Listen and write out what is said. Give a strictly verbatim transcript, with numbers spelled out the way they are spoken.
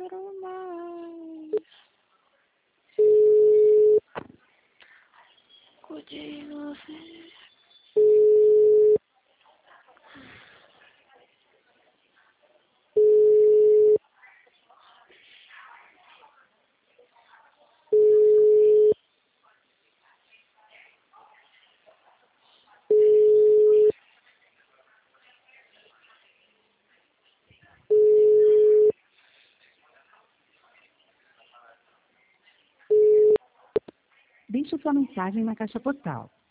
quero mais. Cuide você. Deixe sua mensagem na caixa postal